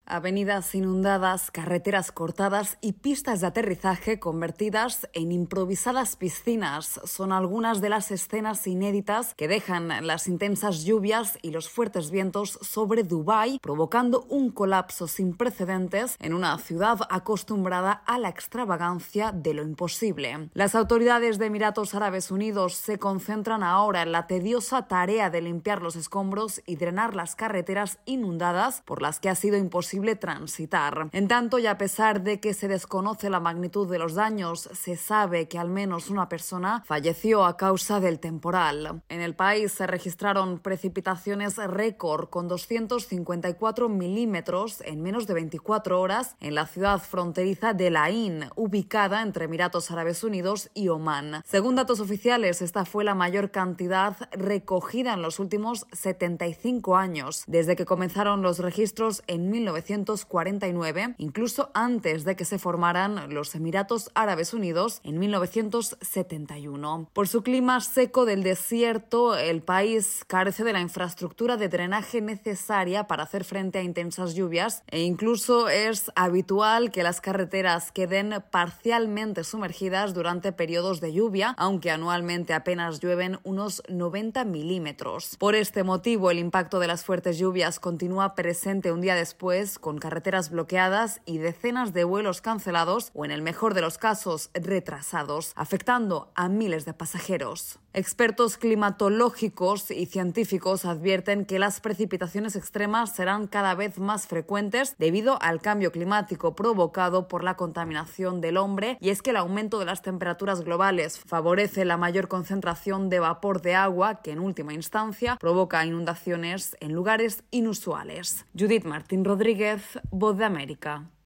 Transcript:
Avenidas inundadas, carreteras cortadas y pistas de aterrizaje convertidas en improvisadas piscinas son algunas de las escenas inéditas que dejan las intensas lluvias y los fuertes vientos sobre Dubái, provocando un colapso sin precedentes en una ciudad acostumbrada a la extravagancia de lo imposible. Las autoridades de Emiratos Árabes Unidos se concentran ahora en la tediosa tarea de limpiar los escombros y drenar las carreteras inundadas por las que ha sido imposible transitar. En tanto, y a pesar de que se desconoce la magnitud de los daños, se sabe que al menos una persona falleció a causa del temporal. En el país se registraron precipitaciones récord con 254 milímetros en menos de 24 horas en la ciudad fronteriza de El Ain, ubicada entre Emiratos Árabes Unidos y Omán. Según datos oficiales, esta fue la mayor cantidad recogida en los últimos 75 años, desde que comenzaron los registros en 1949, incluso antes de que se formaran los Emiratos Árabes Unidos en 1971. Por su clima seco del desierto, el país carece de la infraestructura de drenaje necesaria para hacer frente a intensas lluvias e incluso es habitual que las carreteras queden parcialmente sumergidas durante periodos de lluvia, aunque anualmente apenas llueven unos 90 milímetros. Por este motivo, el impacto de las fuertes lluvias continúa presente un día después, con carreteras bloqueadas y decenas de vuelos cancelados o, en el mejor de los casos, retrasados, afectando a miles de pasajeros. Expertos climatológicos y científicos advierten que las precipitaciones extremas serán cada vez más frecuentes debido al cambio climático provocado por la contaminación del hombre, y es que el aumento de las temperaturas globales favorece la mayor concentración de vapor de agua que en última instancia provoca inundaciones en lugares inusuales. Judith Martín Rodríguez, Voz de América.